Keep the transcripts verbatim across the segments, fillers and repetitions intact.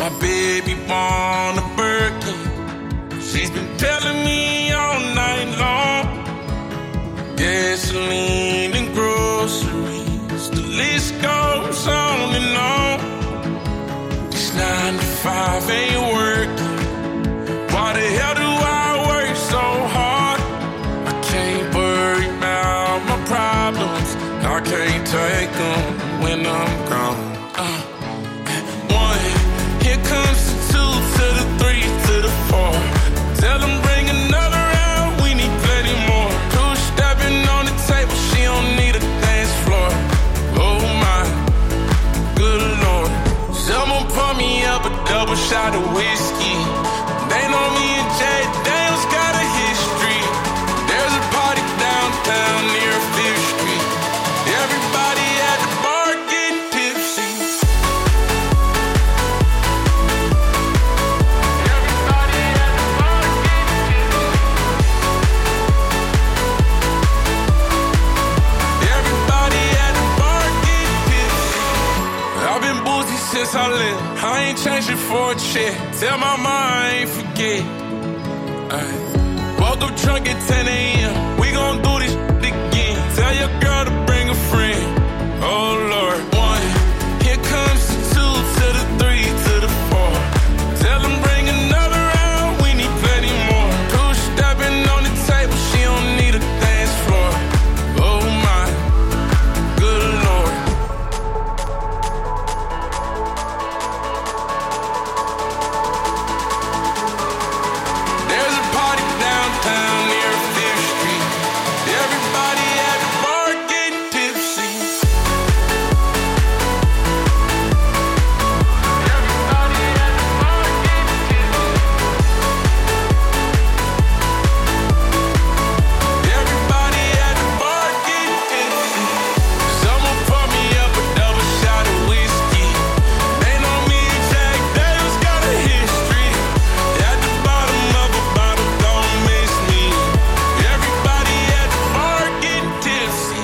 My baby born a Birkin. She's been telling me all night long. Gasoline and groceries, the list goes on and on. This nine to five ain't working. Why the hell do I work so hard? I can't worry about my problems. I can't take them when I'm gone. Uh, one, here comes the two to the three to the four. Tell them bring another round, we need plenty more. Two stepping on the table, she don't need a dance floor. Oh my, good Lord. Someone pour me up a double shot of whiskey. They know me and Jay Daniels got a history. There's a party downtown near Fifth Street. Everybody at the bar getting tipsy. Everybody at the bar getting tipsy. Everybody at the bar getting tipsy. I've been boozy since I left. I ain't changing for a check. Tell my mom I ain't forget. Ay. Woke up drunk at ten a.m. We gon' do this again. Tell your girl to bring a friend. Oh Lord. One, here comes the two to the three to the four. Tell them bring another round, we need plenty more. Two stepping on the table, she don't need a dance floor. Oh my, good Lord. There's a party downtown near Fifth Street. Everybody at the bar getting tipsy. Everybody at the bar getting tipsy. Everybody at the bar getting tipsy. Someone pour me up a double shot of whiskey. They know me and Jack Daniels got a history. At the bottom of a bottle, don't miss me. Everybody at the bar getting tipsy.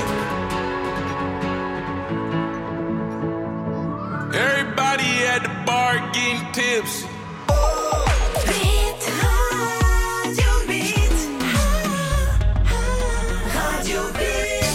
Everybody at the bar getting tipsy. Beat, Radio Beat, Radio Beat.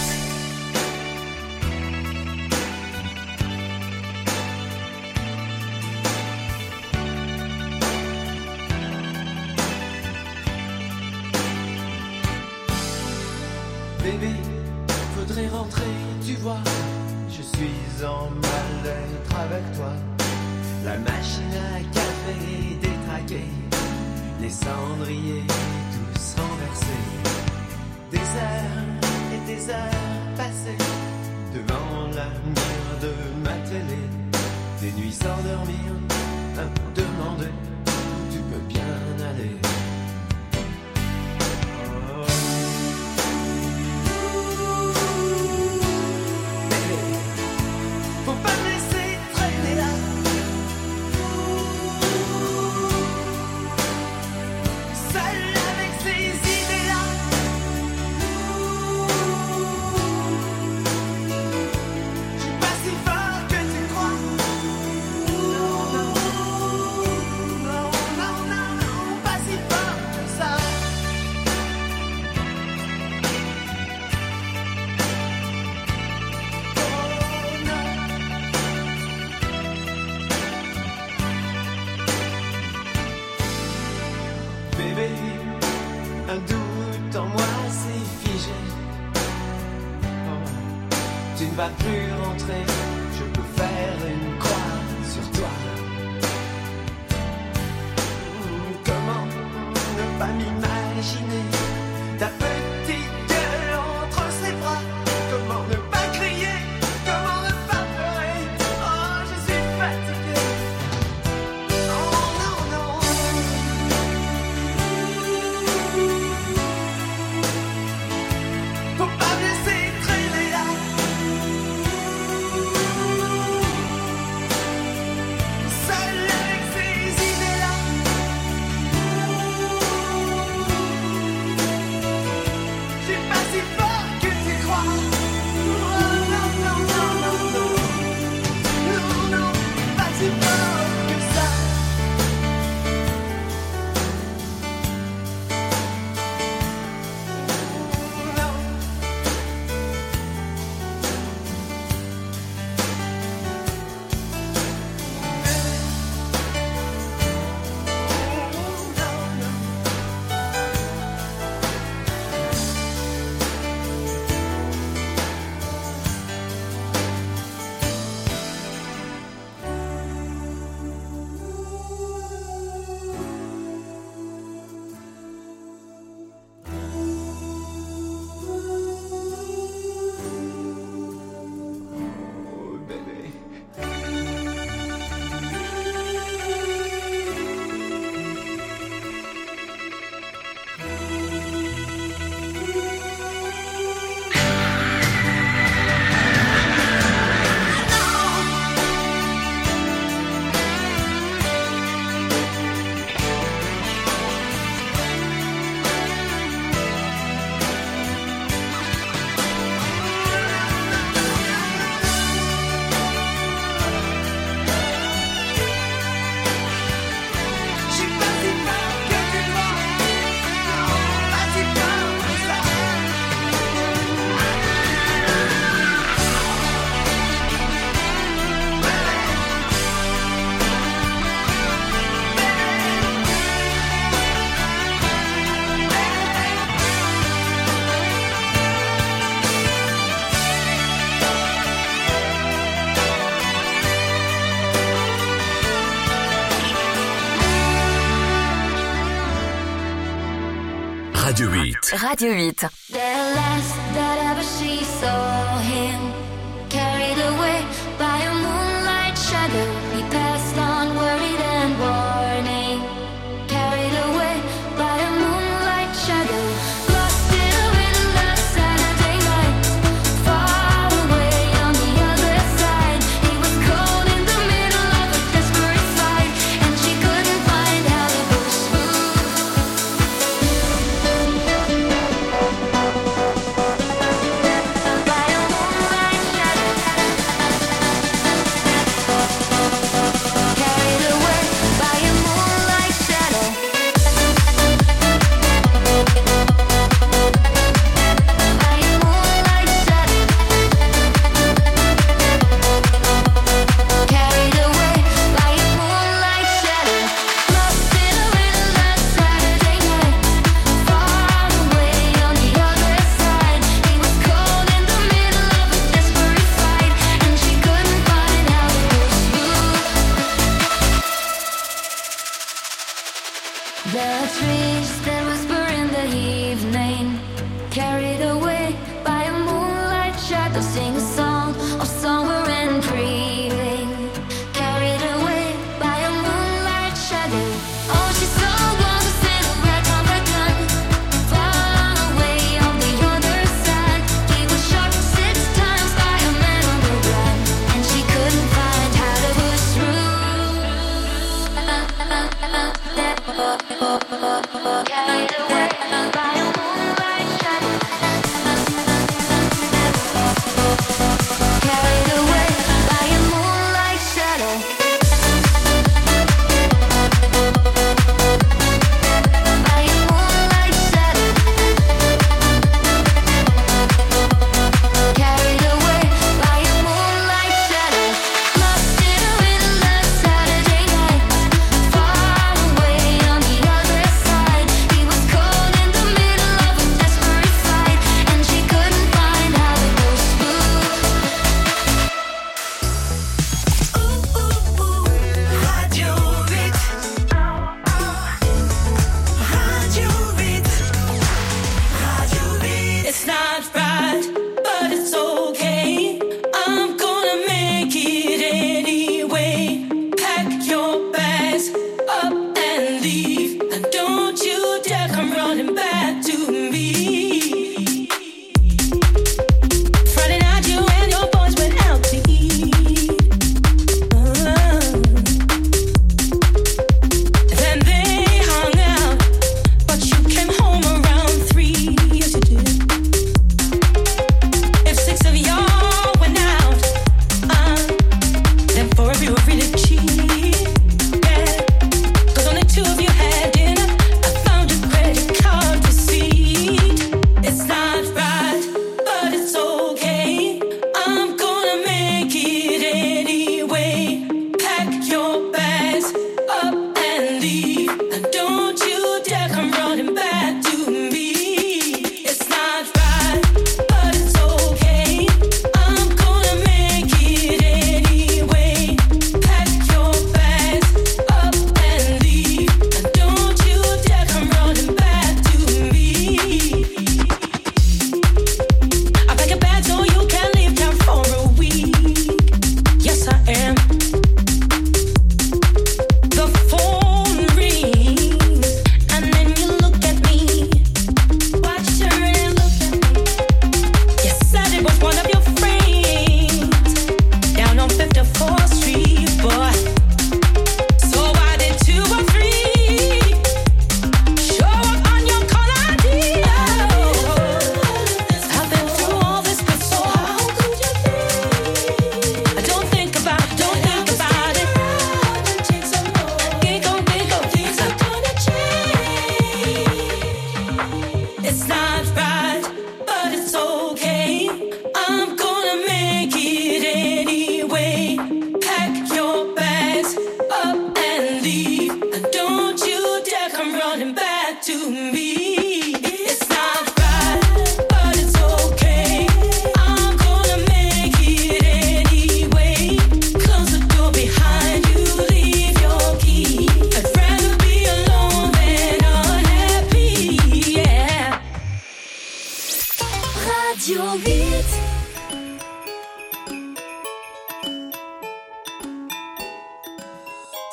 Bébé, faudrait rentrer, tu vois. Je suis en mal-être avec toi. La machine à café détraquée, les cendriers tous renversés. Des heures et des heures passées devant la mire de ma télé. Des nuits sans dormir, à me demander où tu peux bien aller. Faut pas me laisser traîner là. Seul avec ces idées-là. Je suis pas si fort que tu crois. Non, non, non, non, non, non, pas si fort que ça. Bébé, un doute en moi s'est figé. Oh, tu ne vas plus rentrer, je peux faire une croix sur toi. Comment ne pas m'imaginer ta petite gueule entre ses bras? Comment ne pas crier? Comment ne pas pleurer? Oh, je suis fatigué. Oh non, non. Faut pas me laisser traîner là. Seul avec ces idées-là. Radio huit. Radio huit. The last that ever she saw him, carried away by a moonlight shadow. He passed on worried and warning, carried away by a moonlight shadow. Lost in a windless Saturday night, far away on the other side. He was cold in the middle of a desperate fight, and she couldn't find how to push through.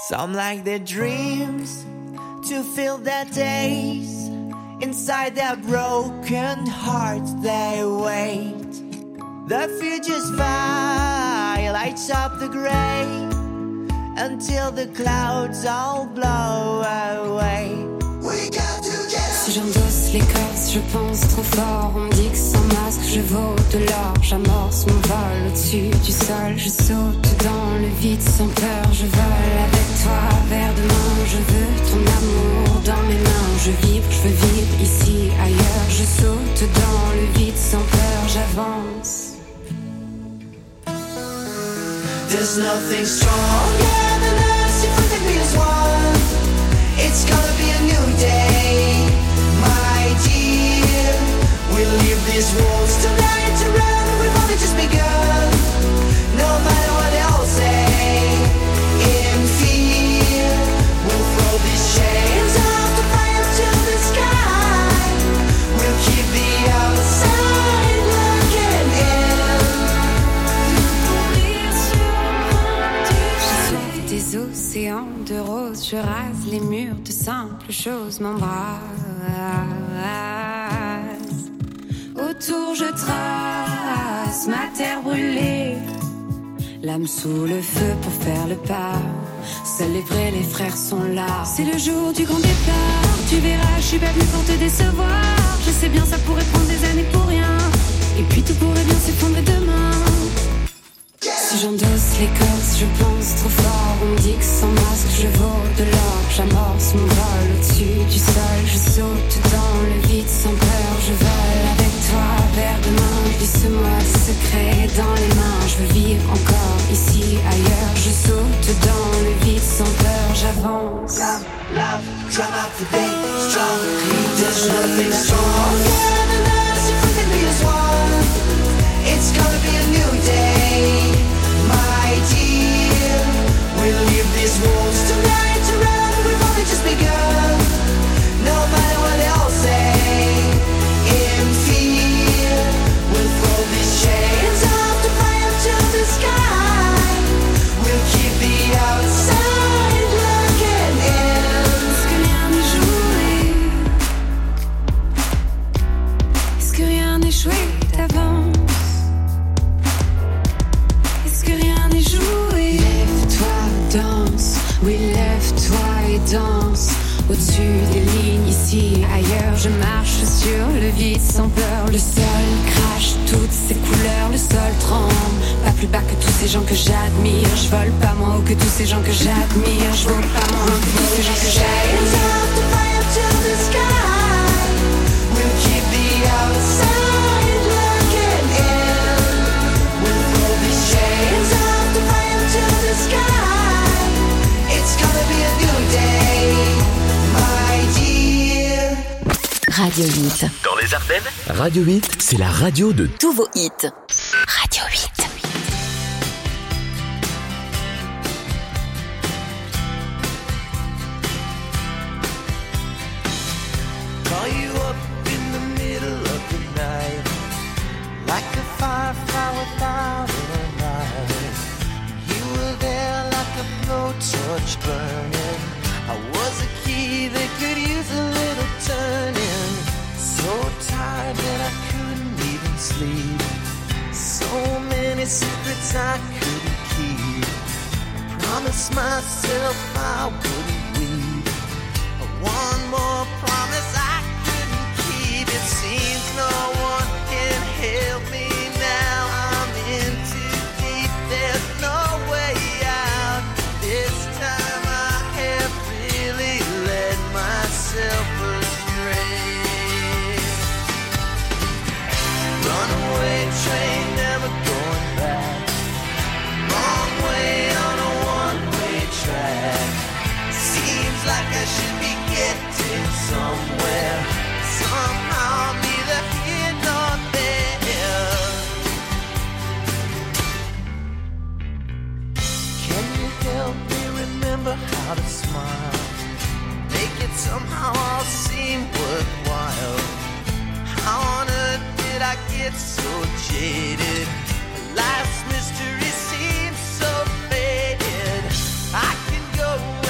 Some like their dreams to fill their days. Inside their broken hearts they wait. The future's fire lights up the gray until the clouds all blow away. We got to get Si j'endosse l'écorce, je pense trop fort. On me dit que sans masque, je vaux de l'or. J'amorce mon vol au-dessus du sol. Je saute dans le vide sans peur. Je vole avec toi vers demain. Je veux ton amour dans mes mains. Je vibre, je veux vivre ici, ailleurs. Je saute dans le vide sans peur. J'avance. There's nothing stronger than us if we can be as one. It's gonna be a new day, my dear. We'll leave these walls tonight to run. We've only just begun. No matter what they'll say, in fear, we'll throw these chains out to fly up to the sky. We'll keep the outside looking in. Je sauve des océans de roses. Je rase les murs de simples choses. M'embrasse. Autour je trace ma terre brûlée. L'âme sous le feu pour faire le pas. Seuls les vrais, les frères sont là. C'est le jour du grand départ. Tu verras, je suis pas venue pour te décevoir. Je sais bien, ça pourrait prendre des années pour rien. Et puis tout pourrait bien s'effondrer demain. Si j'endosse l'écorce, je pense trop fort. On me dit que sans masque, je vaux de l'or. J'amorce mon vol au-dessus du sol. Je saute dans le vide sans peur. Je vole avec toi vers demain. Glisse-moi des secrets dans les mains. Je veux vivre encore ici, ailleurs. Je saute dans le vide sans peur. J'avance. Love, love, try not to be strong. There's nothing stronger than us if we can be as one. It's gonna be a new day, my dear. We'll leave these walls tonight to run. We've only just begun. No matter what they'll say, in fear, we'll throw these chains up to fly up to the sky. We'll keep the outside looking in. Est-ce que rien n'est joué? Est-ce que rien n'est joué d'avance? Est-ce que rien n'est joué? Lève-toi, danse. Oui, lève-toi et danse. Au-dessus des lignes, ici, ailleurs. Je marche sur le vide sans peur. Le sol crache toutes ses couleurs. Le sol tremble. Pas plus bas que tous ces gens que j'admire. Je vole pas moins haut que tous ces gens que j'admire. Je vole pas moins haut que tous ces gens que j'admire. To fly up to the sky. We'll keep the outside looking in. We'll throw these chains up to fly up to the sky. It's gonna be a new day, my dear. Radio huit. Dans les Ardennes, Radio huit, c'est la radio de Tous vos hits. Radio huit. Call you up in the middle of the night, like a firefly without a light. You were there like a blowtorch burning. I was a key that could use a little turning. So tired that I couldn't even sleep. So many secrets I couldn't keep. I promised myself I wouldn't weep. One more promise I couldn't keep. It seems no one can help me now. I'm in too deep. There's no way out. This time I have really led myself astray. Runaway train, never going back. Wrong way on a one-way track. Seems like I should be getting somewhere. Somehow I'm neither here nor there. Can you help me remember how to smile? Make it somehow all seem worthwhile. How on earth did I get so jaded? Life's mystery seems so faded. I can go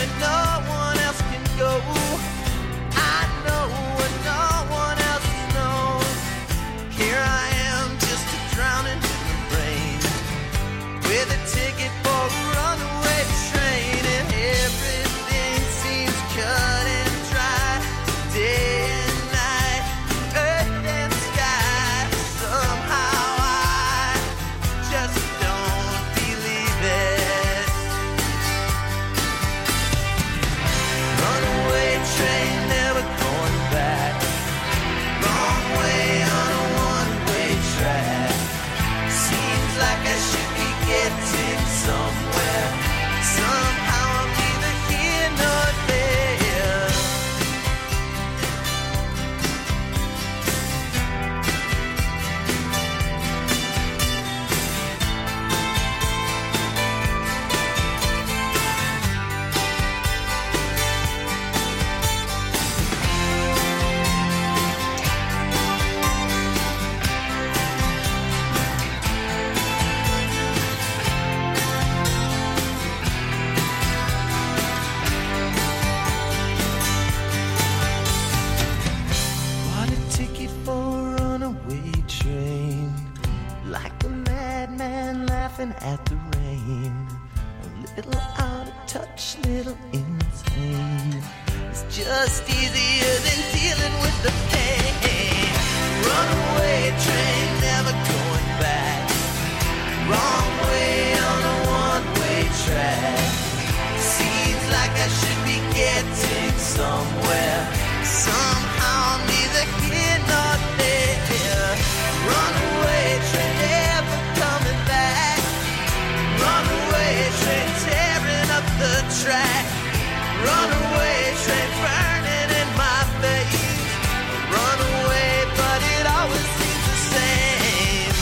at the rain. A little out of touch, little insane. It's just easier than dealing with the pain. Runaway train, never going back. Wrong way on a one-way track. Seems like I should be getting somewhere. Somehow I'm neither here nor there. Runaway train, never coming back. Runaway train, tearing up the track. Runaway train, burning in my face. Runaway, but it always seems the same.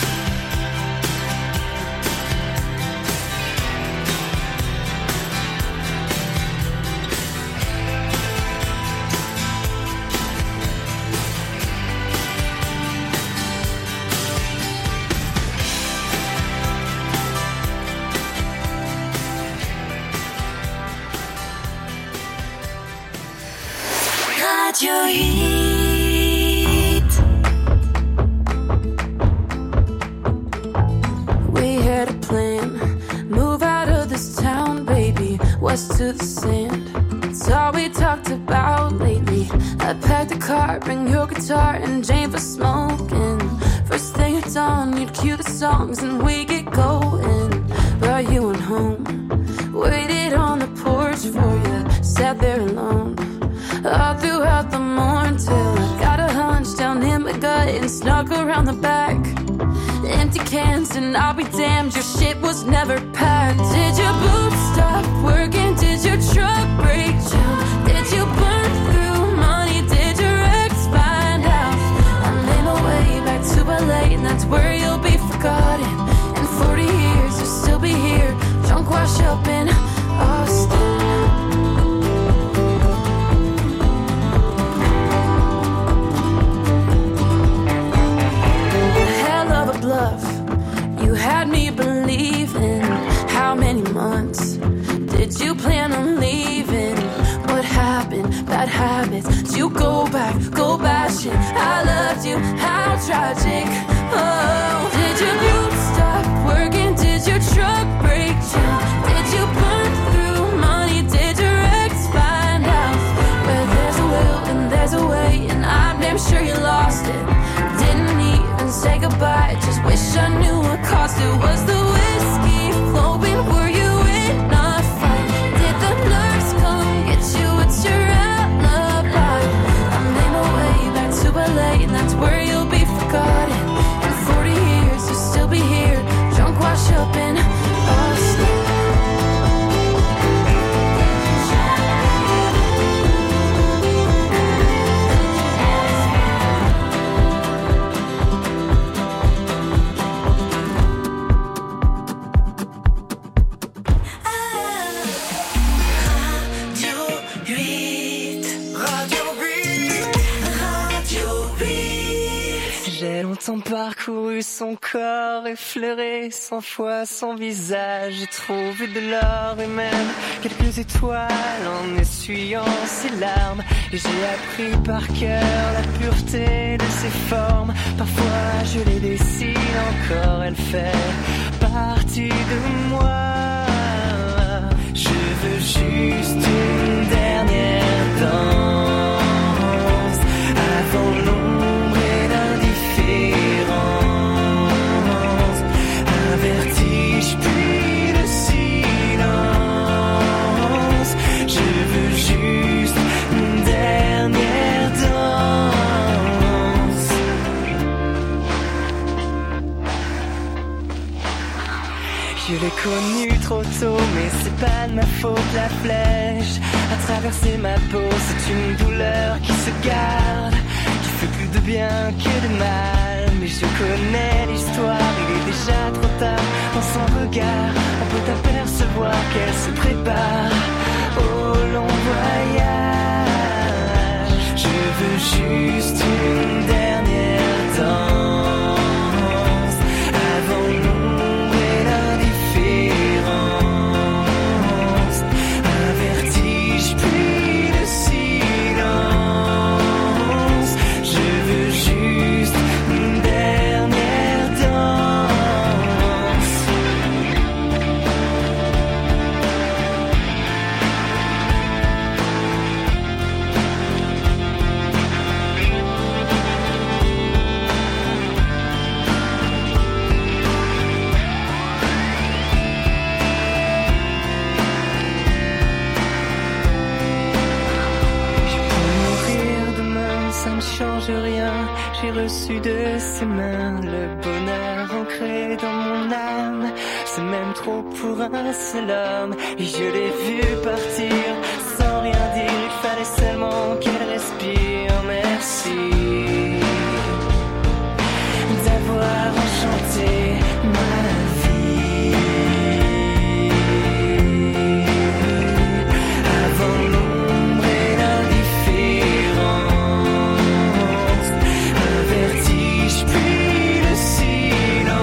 Radio Hit. We had a plan, move out of this town, baby, west to the sand. It's all we talked about lately. I packed the car, bring your guitar and Jane for smoking. First thing at dawn, you'd cue the songs and we get going. Brought you on home, waited on the porch for you, sat there alone. All throughout the morning till I got a hunch down in my gut and snuck around the back. Empty cans and I'll be damned, your shit was never packed. Did your boobs stop working? Did your truck break down? Did you burn through money? Did your ex find out? I made my way back to L A and that's where you'll be forgotten. In forty years you'll still be here, drunk wash up in Austin. Bluff. You had me believing. How many months did you plan on leaving? What happened? Bad habits. Did you go back, go bashing? I loved you, how tragic. Oh, did your boobs stop working? Did your truck break down? Did you burn through money? Did your ex find out? Where there's a will and there's a way, and I'm damn sure you lost it. Didn't even say goodbye, just wish I knew what caused it. Was the whiskey flowing? Were you in a fight? Did the nurse come get you? What's your alibi? I made my way back to L A and that's where you'll be forgotten. In forty years you'll still be here, drunk wash up in Austin. J'ai longtemps parcouru son corps, effleuré cent fois son visage. J'ai trouvé de l'or et même quelques étoiles en essuyant ses larmes. Et j'ai appris par cœur la pureté de ses formes. Parfois je les dessine encore, elle fait partie de moi. Je veux juste une dernière danse avant l'ombre et l'indifférence. Un vertige puis le silence. Je veux juste une dernière danse. Je l'ai connu trop tôt, mais c'est pas de ma faute. La flèche a traversé ma peau, c'est une douleur qui se garde, qui fait plus de bien que de mal. Mais je connais l'histoire, il est déjà trop tard. Dans son regard, on peut apercevoir qu'elle se prépare au long voyage. Je veux juste une dernière danse avant l'ombre et l'indifférence. Un vertige puis le silence. Je veux juste une dernière danse. j'ai reçu de ses mains le bonheur ancré dans mon âme. C'est même trop pour un seul homme. Et je l'ai vu partir sans rien dire. Il fallait seulement qu'elle respire. Merci d'avoir enchanté ma vie. Avant l'ombre et l'indifférence, un vertige puis le silence.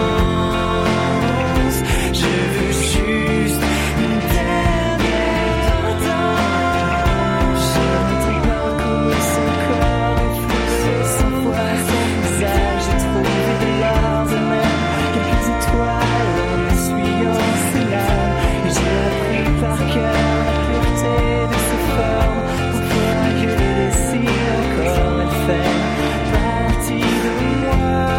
Je veux juste une dernière danse. Je ne parcours son corps, flou sans foi, sans visage. J'ai trouvé de l'or de même, quelques étoiles en essuyant ses larmes. Et j'ai appris par cœur la pureté de ses formes. Pour voir que le désir encore elle fait partie de moi.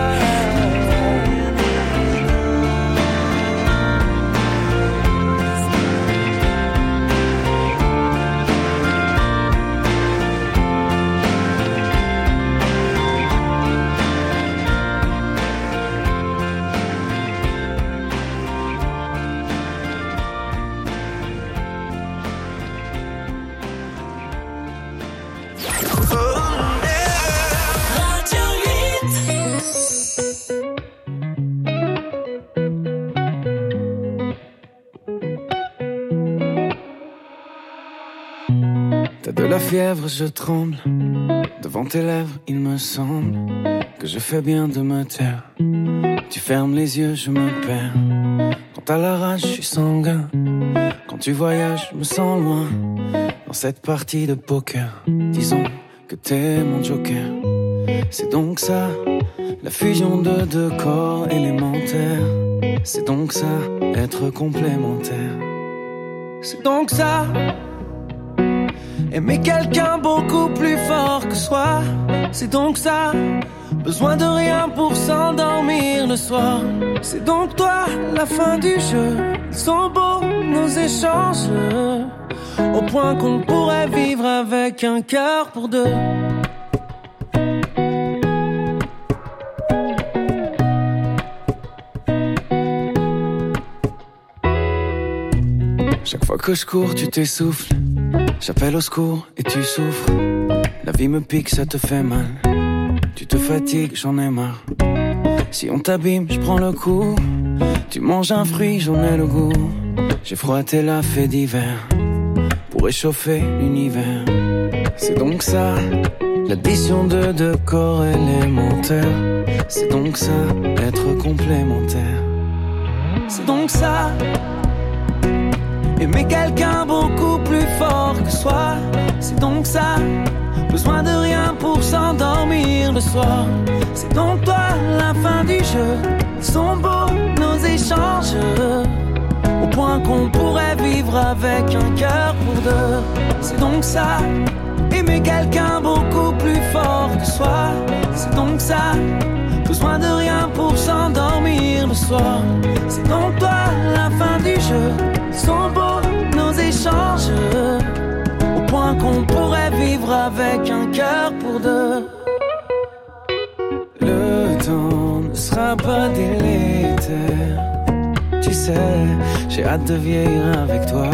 T'as de la fièvre, je tremble. Devant tes lèvres, il me semble que je fais bien de me taire. Tu fermes les yeux, je me perds. Quand t'as la rage, je suis sanguin. Quand tu voyages, je me sens loin. Dans cette partie de poker, disons que t'es mon joker. C'est donc ça, la fusion de deux corps élémentaires. C'est donc ça, être complémentaire. C'est donc ça, aimer quelqu'un beaucoup plus fort que soi. C'est donc ça, besoin de rien pour s'endormir le soir. C'est donc toi, la fin du jeu. Ils sont beaux nos échanges, au point qu'on pourrait vivre avec un cœur pour deux. Chaque fois que je cours, tu t'essouffles. J'appelle au secours et tu souffres. La vie me pique, ça te fait mal. Tu te fatigues, j'en ai marre. Si on t'abîme, je prends le coup. Tu manges un fruit, j'en ai le goût. J'ai froissé la fée d'hiver pour réchauffer l'univers. C'est donc ça, l'addition de deux corps élémentaires. C'est donc ça, être complémentaire. C'est donc ça, aimer quelqu'un beaucoup plus fort que soi. C'est donc ça, besoin de rien pour s'endormir le soir. C'est donc toi, la fin du jeu. Ils sont beaux nos échanges, au point qu'on pourrait vivre avec un cœur pour deux. C'est donc ça, aimer quelqu'un beaucoup plus fort que soi. C'est donc ça, besoin de rien pour s'endormir le soir. C'est donc toi, la fin du jeu. Ils sont beaux nos échanges, au point qu'on pourrait vivre avec un cœur pour deux. Le temps ne sera pas délétère. Tu sais, j'ai hâte de vieillir avec toi.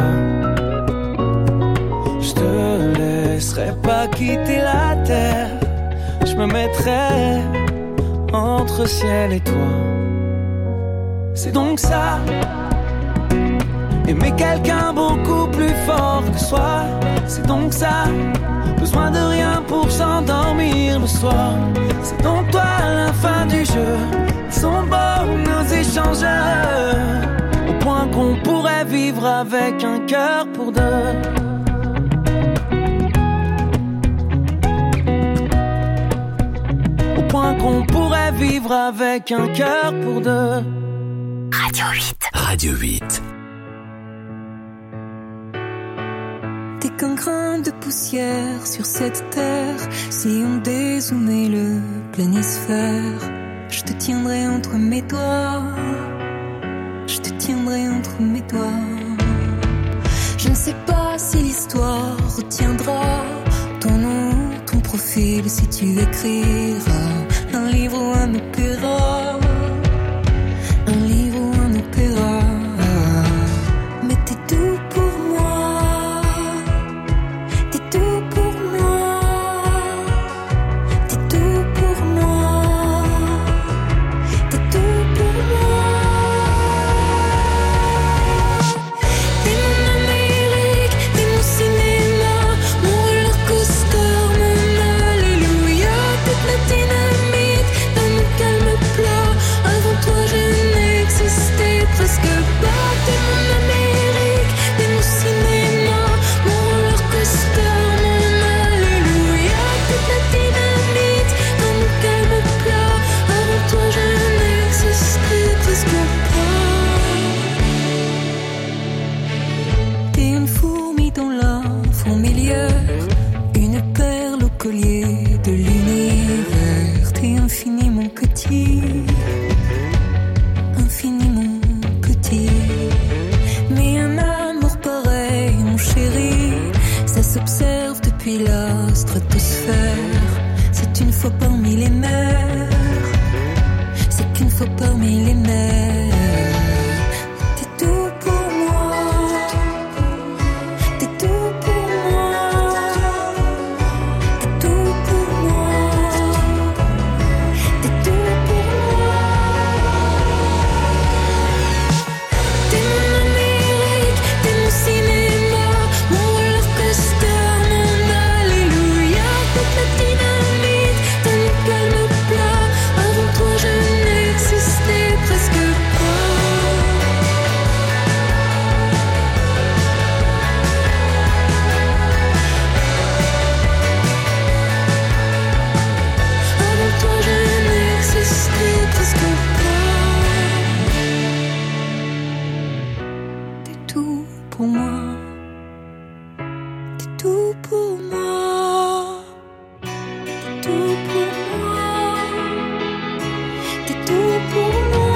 Je te laisserai pas quitter la terre. Je me mettrai entre ciel et toi. C'est donc ça, aimer quelqu'un beaucoup plus fort que soi. C'est donc ça, besoin de rien pour s'endormir le soir. C'est donc toi, la fin du jeu. Ils sont beaux nos échanges, au point qu'on pourrait vivre avec un cœur pour deux. Au point qu'on pourrait vivre avec un cœur pour deux. Radio huit. Radio huit. T'es qu'un grain de poussière sur cette terre. Si on dézoomait le planisphère, je te tiendrai entre mes doigts. Je te tiendrai entre mes doigts. Je ne sais pas si l'histoire retiendra ton nom, ton profil, si tu écriras un un livre ou un opéra, un livre ou un opéra. Mais t'es tout pour moi, t'es tout pour moi, t'es tout pour moi, t'es tout pour moi. T'es mon Amérique, t'es mon cinéma, mon roller coaster, mon alléluia. Toute la dynamite dans mon calme plat. Avant toi je n'existais presque pas. T'es mon Amérique, t'es mon cinéma, mon roller coaster, mon alléluia. Toute la dynamite dans mon calme plat. Avant toi je n'existais presque pas. T'es une fourmi dans la fourmilière, une perle au collier de l'univers. T'es infiniment petit, infiniment petit. Mais un amour pareil, mon chéri, ça s'observe depuis la stratosphère. C'est une fois parmi les mers, c'est qu'une fois parmi les mers. T'es tout pour moi, t'es tout pour moi, t'es tout pour moi, t'es tout pour moi. T'es mon Amérique, t'es mon cinéma, mon roller coaster, mon alléluia. Toute la dynamite dans mon calme plat. Avant toi je n'existais presque pas. Avant toi je n'existais presque pas. T'es tout pour moi, t'es tout pour moi, t'es tout pour moi, t'es tout pour moi.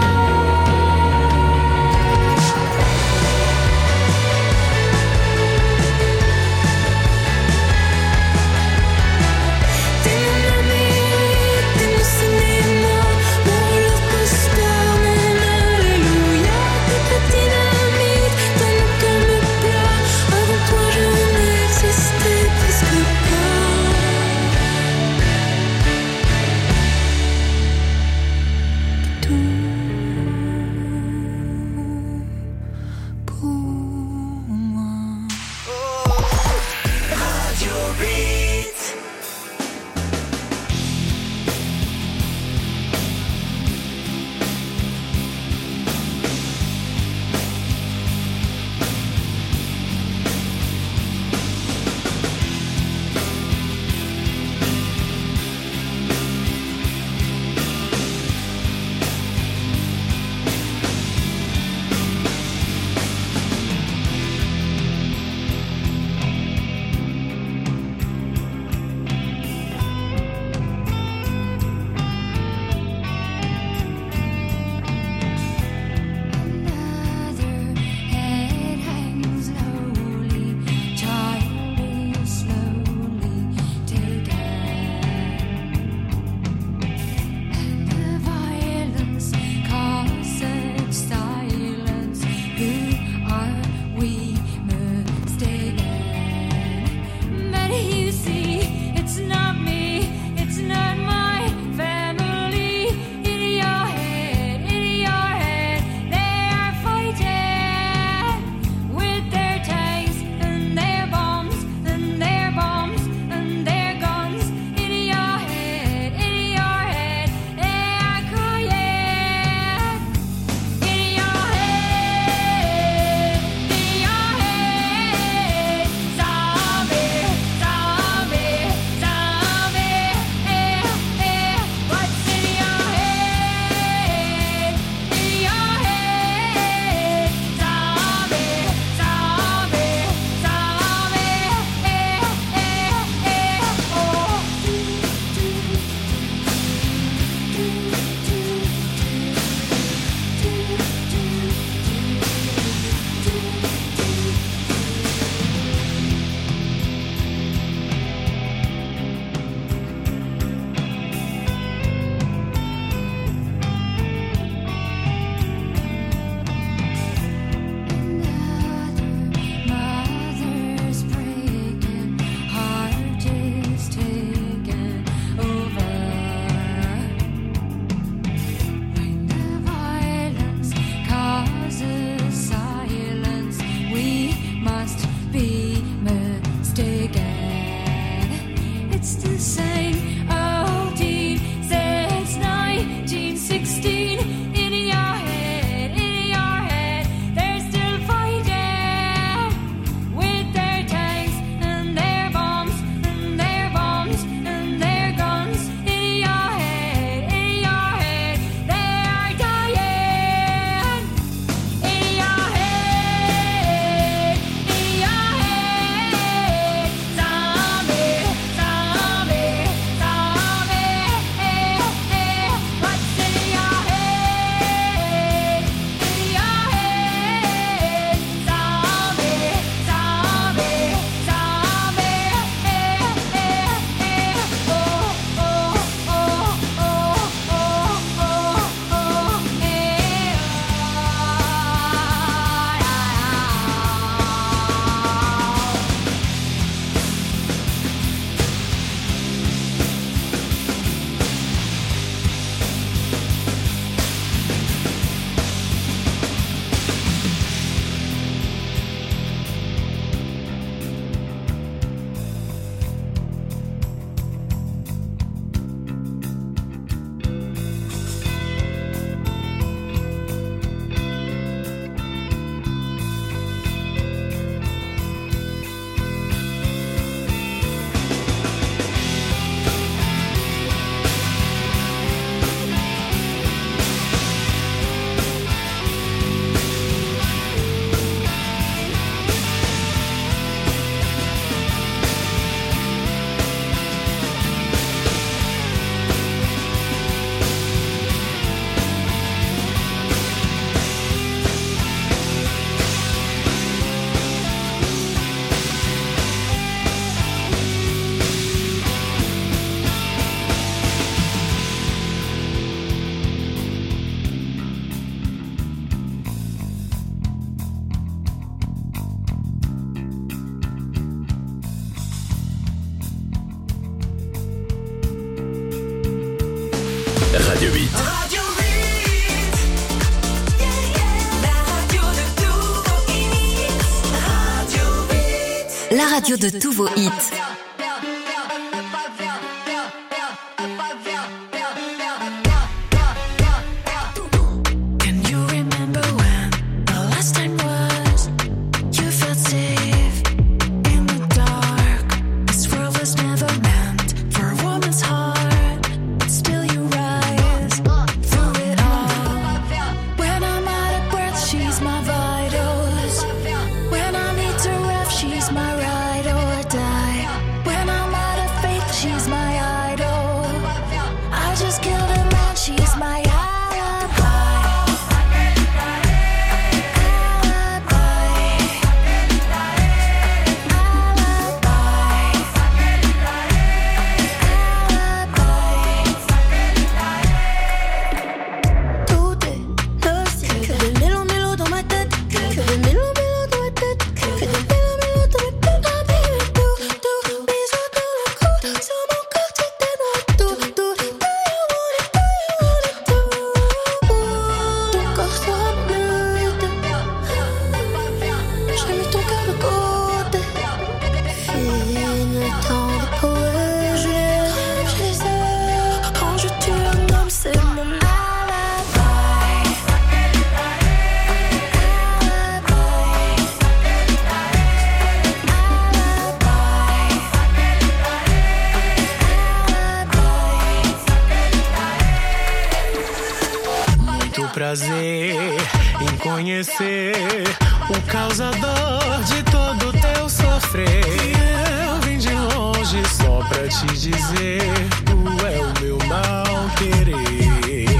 T'es mon Amérique, t'es mon cinéma, mon roller coaster, mon alléluia. Toute la dynamite dans mon calme Radio huit. Radio huit. La radio de tous vos hits. Radio huit. La radio de tous vos hits. Prazer em conhecer o causador de todo o teu sofrer. Eu vim de longe só pra te dizer, tu é o meu mal querer.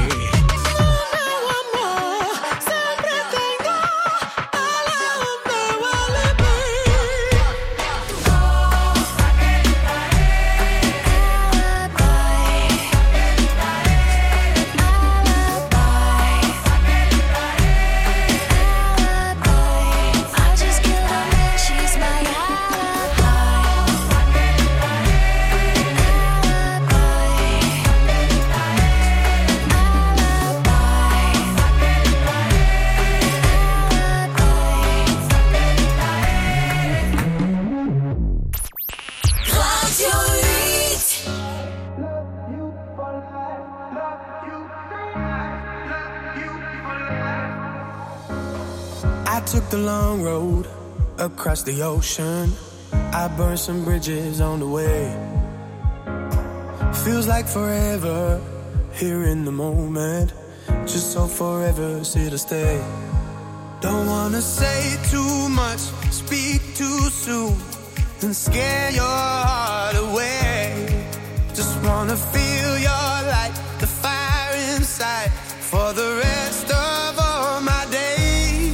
Took the long road across the ocean. I burned some bridges on the way. Feels like forever here in the moment. Just so forever here to stay. Don't wanna say too much, speak too soon, and scare your heart away. Just wanna feel your light, the fire inside, for the rest of all my days.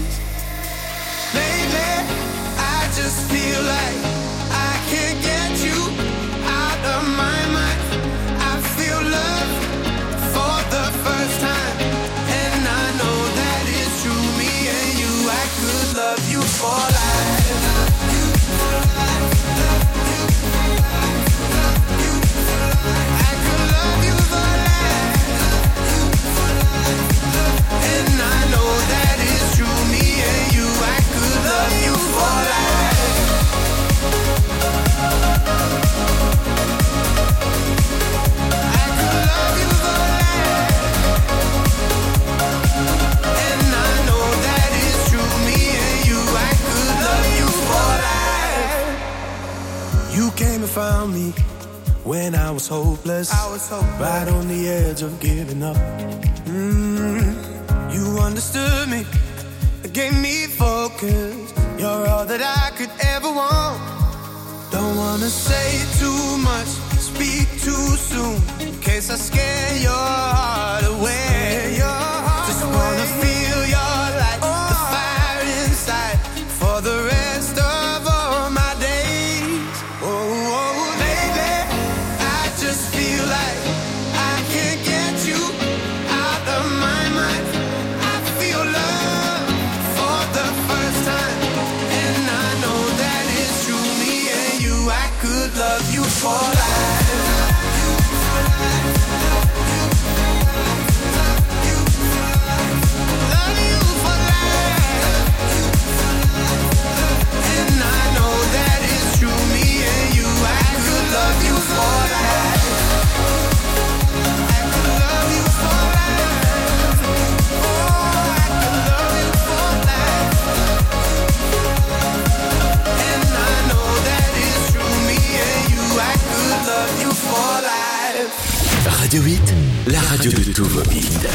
I just feel like I can't get you out of my mind. I feel love for the first time, and I know that it's true. Me and you, I could love you for life. Love you for life. Love you for life. Love you for life. I could love you for life. Love you for life. And I know that it's true. Me and you, I could love you for life. Found me when I was hopeless, I was hopeless, right on the edge of giving up. Mm, you understood me, gave me focus. You're all that I could ever want. Don't wanna say too much, speak too soon, in case I scare your heart away. Your heart Just away. Wanna feel your light, oh. the fire inside, for the rest of all my days. Oh, oh, baby, I just feel like I can't get you out of my mind. I feel love for the first time, and I know that it's true. Me and you, I could love you for life. Love you for life. Love you for life. Radio huit, la radio de tous vos hits.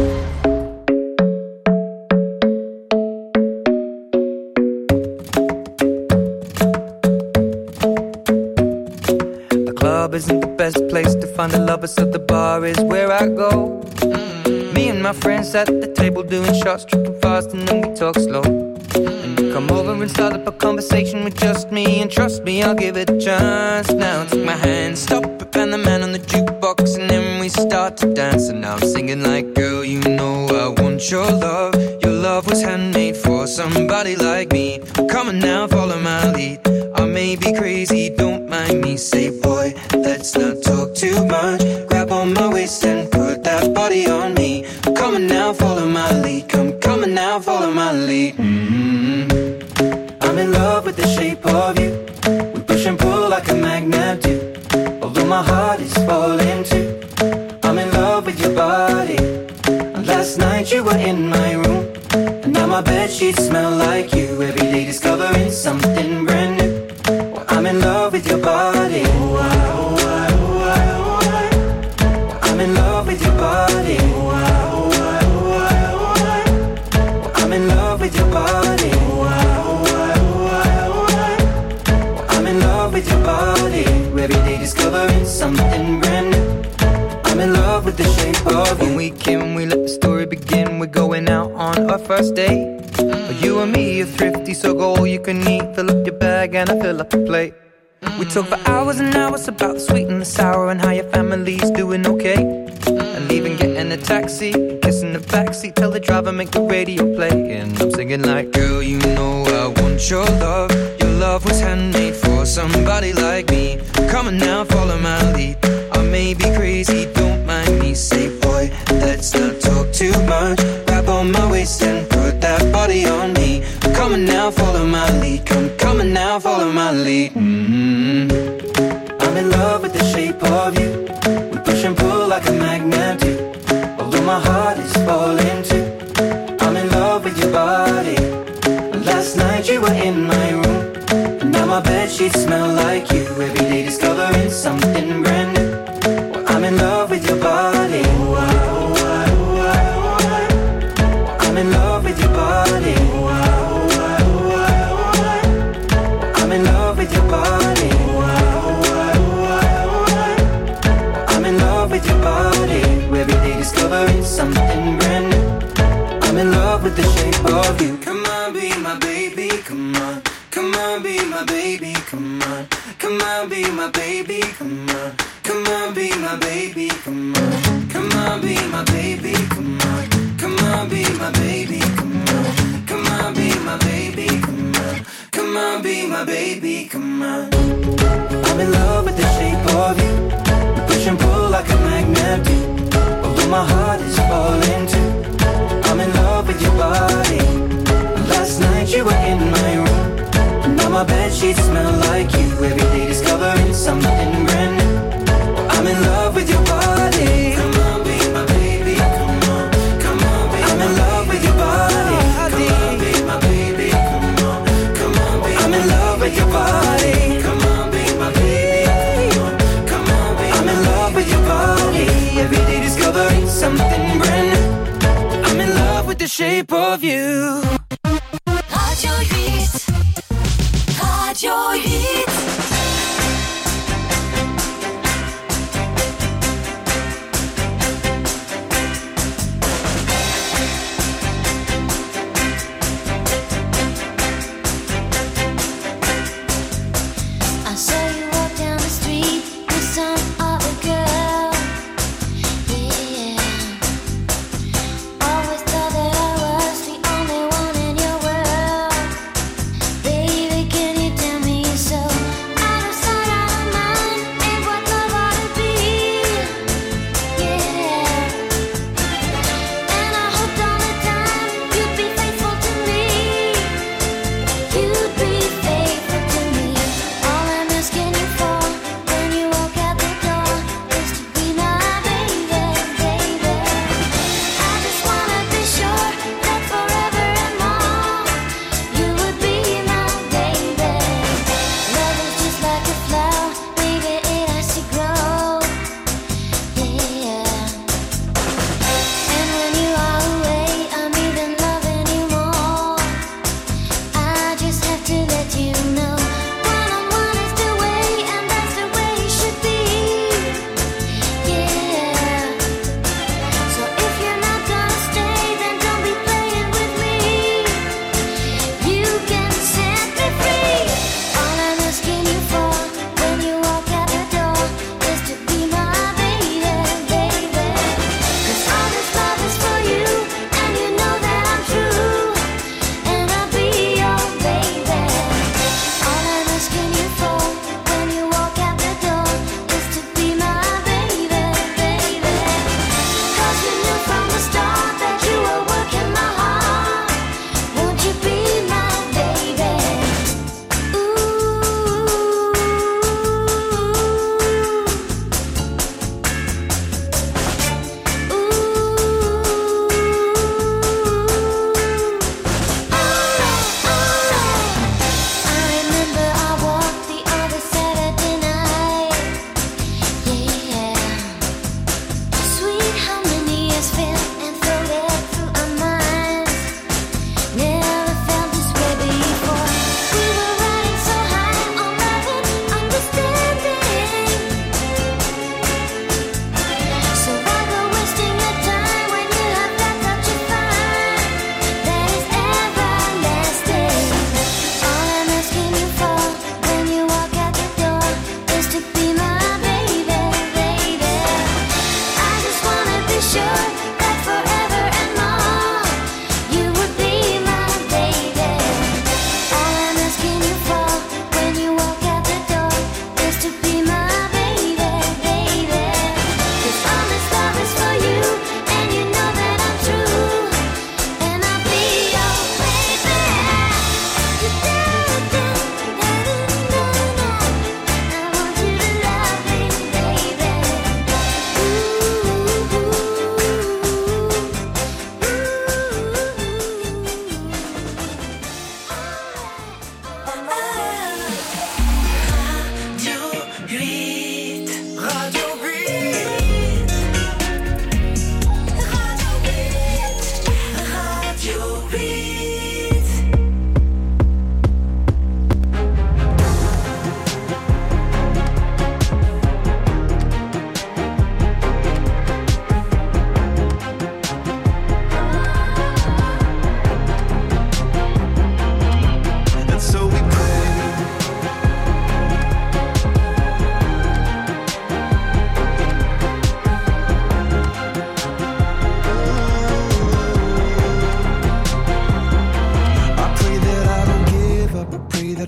The club isn't the best place to find a lover, so the bar is where I go. Mm-hmm. Me and my friends at the table doing shots, tripping fast, and then we talk slow. And you come over and start up a conversation with just me, and trust me, I'll give it a chance. Now take my hand, stop it, and the man on the jukebox, and then we start to dance. And now I'm singing like, girl, you know I want your love. Your love was handmade for somebody like me. Come on now, follow my lead. I may be crazy, don't mind me. Say, boy, let's not talk too much. Grab on my waist and put that body on me. Come on now, follow my lead. Come, come on now, follow my lead. Mm-hmm. I'm in love with the shape of you. We push and pull like a magnet do. Although my heart is falling too. I'm in love with your body. And last night you were in my room. And now my bedsheets smell like you. Every day discovering something brand new. Well, I'm in love with your body. Oh, I, oh, I, oh, I, oh, I. Well, I'm in love with your body. Oh, I, oh, I, oh, I, oh, I. Well, I'm in love with your body. Oh, I, oh, I, oh, I, oh, I. Well, I'm in love with your body. Every day discovering something brand new. I'm in love with the shape of you. When we came, we let the story begin. We're going out on our first date. Mm-hmm. You and me are thrifty, so go all you can eat. Fill up your bag and I fill up the plate. Mm-hmm. We talk for hours and hours about the sweet and the sour and how your family's doing okay. Mm-hmm. And leaving, getting a taxi, kissing the backseat, tell the driver make the radio play. And I'm singing like, girl, you know I want your love. Your love was handmade for somebody like me. Come on now, follow my lead. I may be crazy, don't mind me. Say, boy, let's not talk too much. Grab on my waist and put that body on me. Come on now, follow my lead. Come, come on now, follow my lead. Mm-hmm. I'm in love with the shape of you. We push and pull like a magnet do. Although my heart is falling too. I'm in love with your body. Last night you were in my room. And now my bedsheets smell like you. Every day discovering something brand new. Well, I'm in love with your body. Oh, I, oh, I, oh, I, oh, I. Well, I'm in love with your body. Oh, I, oh, I, oh, I, oh, I. Well, I'm in love with your body. Oh, I, oh, I, oh, I, oh, I. Well, I'm in love with your body. Every day discovering something brand new. I'm in love with the shape of you. Come on, be my baby, come on. Come on, be my baby, come on. Come on, be my baby, come on. Come on, be my baby, come on. Come on, be my baby, come on. Come on, be my baby, come on. Come on, be my baby, come on. Come on, be my baby, come on. I'm in love with the shape of you. We push and pull like a magnet do. Although my heart is falling too. I'm in love with your body. Last night you were in my room. Now my bedsheets smell like you. Every day discovering something brand new. I'm in love with your body. Come on, be my baby. Come on, come on, be I'm in love with your body. Come on, be my baby. Come on, come on, be I'm in love with your body. Come on, be my baby. Come on, come on, be I'm in love with your body. Every day discovering something brand new. I'm in love with the shape of you. Radio huit. Radio huit. I saw you walk down the street with some other girl. Yeah, always thought that I was the only one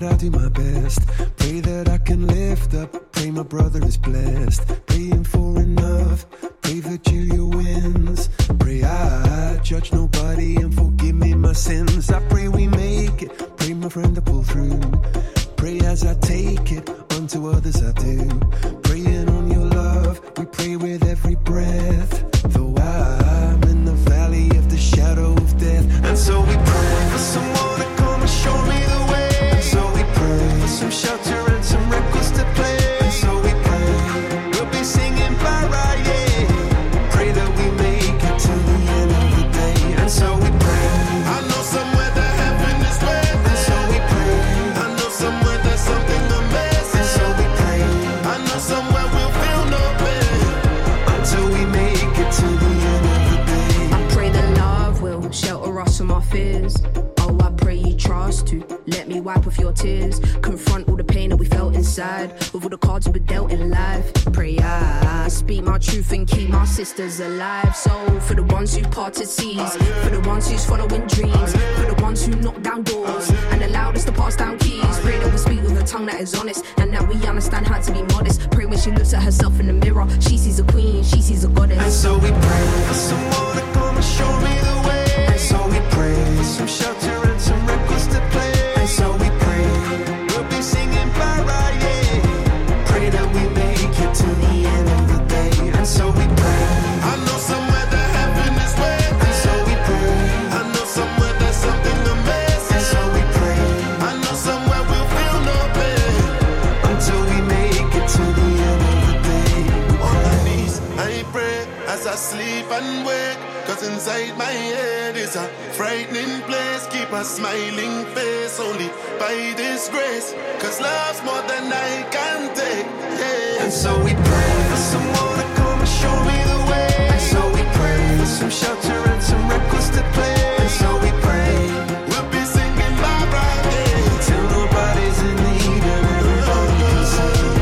that I do my best. Pray that I can lift up. Pray my brother is blessed. Praying for enough. Pray that Julia wins. Pray I judge nobody and forgive me my sins. I pray we make it. Pray my friend to pull through. Pray as I take it, unto others I do. Praying on your love, we pray with every breath. Though I'm in the valley of the shadow of death. And so we pray for someone to come and show me the way. And so we pray for some shelter and some records to play. And so we pray, we'll be singing para, yeah. Pray that we make it to the end of the day. And so we pray, I know somewhere that heaven is waiting. And so we pray, I know somewhere there's something amazing. And so we pray, I know somewhere we'll feel no pain until we make it to the end of the day. I pray that love will shelter us from our fears. Oh, I pray you trust to let me wipe off your tears. Confront all the pain that we felt inside with all the cards we were dealt in life. Pray I speak my truth and keep my sisters alive. So for the ones who parted seas, for the ones who's following dreams, for the ones who knock down doors and allowed us to pass down keys. Pray that we speak with a tongue that is honest and that we understand how to be modest. Pray when she looks at herself in the mirror, she sees a queen, she sees a goddess. And so we pray for someone to come and show me the way. And so we pray for some shelter and some records to play. And so we pray, we'll be singing para, yeah. Pray that we make it to the end of the day. And so we pray, I know somewhere that heaven is waiting. And so we pray, I know somewhere there's something amazing. And so we pray, I know somewhere we'll feel no pain until we make it to the end of the day. On my knees, I pray as I sleep and wake. Cause inside my head is a frightening place. Keep a smiling face only by this grace. Cause love's more than I can take, yeah. And so we pray for someone to come and show me the way. And so we pray for some shelter and some records to play. And so we pray, we'll be singing bye bye, yeah. Till nobody's in need and everybody can sing.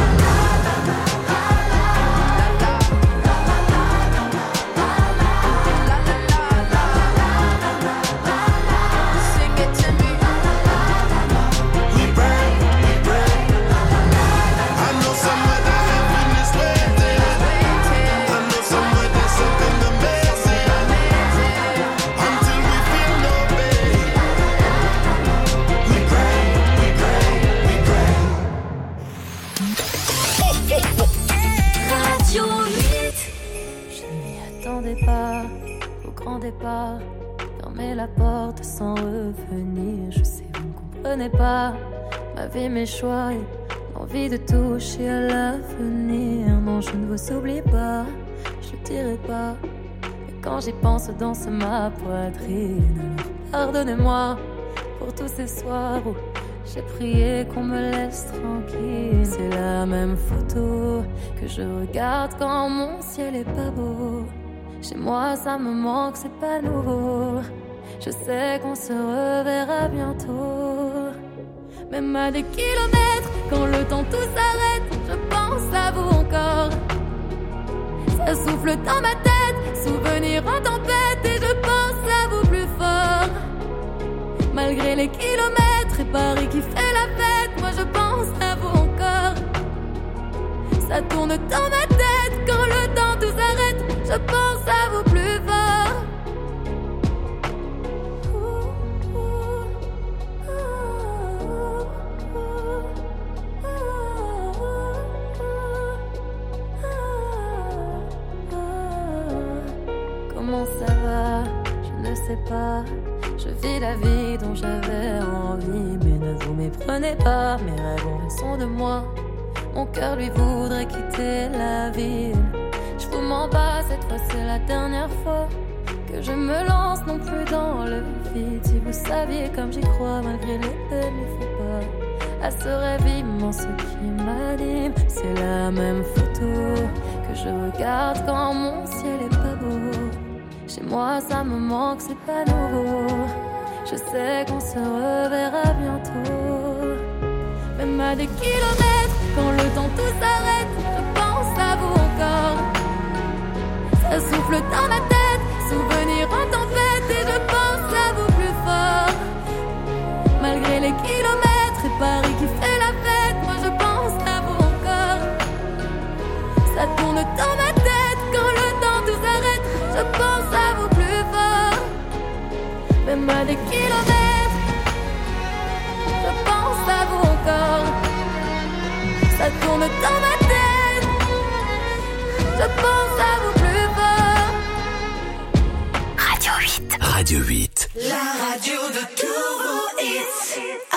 Pas au grand départ, fermer la porte sans revenir. Je sais, vous ne comprenez pas ma vie, mes choix et l'envie de toucher à l'avenir. Non, je ne vous oublie pas, je ne dirai pas. Mais quand j'y pense, danse ma poitrine. Alors pardonnez-moi pour tous ces soirs où j'ai prié qu'on me laisse tranquille. C'est la même photo que je regarde quand mon ciel est pas beau. Chez moi ça me manque, c'est pas nouveau. Je sais qu'on se reverra bientôt. Même à des kilomètres, quand le temps tout s'arrête, je pense à vous encore. Ça souffle dans ma tête, souvenir en tempête, et je pense à vous plus fort. Malgré les kilomètres et Paris qui fait la fête, moi je pense à vous encore. Ça tourne dans ma tête, quand le temps tout s'arrête, je pense à vous plus fort. Comment ça va? Je ne sais pas. Je vis la vie dont j'avais envie. Mais ne vous méprenez pas, mes rêves ont raison de moi. Mon cœur lui voudrait quitter la ville. Je vous mens pas, cette fois c'est la dernière fois que je me lance non plus dans le vide. Si vous saviez comme j'y crois, malgré les peines, il faut pas à ce rêve immense qui m'anime. C'est la même photo que je regarde quand mon ciel est pas beau. Chez moi ça me manque, c'est pas nouveau. Je sais qu'on se reverra bientôt. Même à des kilomètres, quand le temps tout s'arrête, je pense à vous encore. Ça souffle dans ma tête, souvenir en tempête, et je pense à vous plus fort. Malgré les kilomètres et comme à des kilomètres. Je pense à vous encore, ça tourne dans ma tête. Je pense à vous plus fort. Radio huit. Radio huit. La radio de tous vos hits.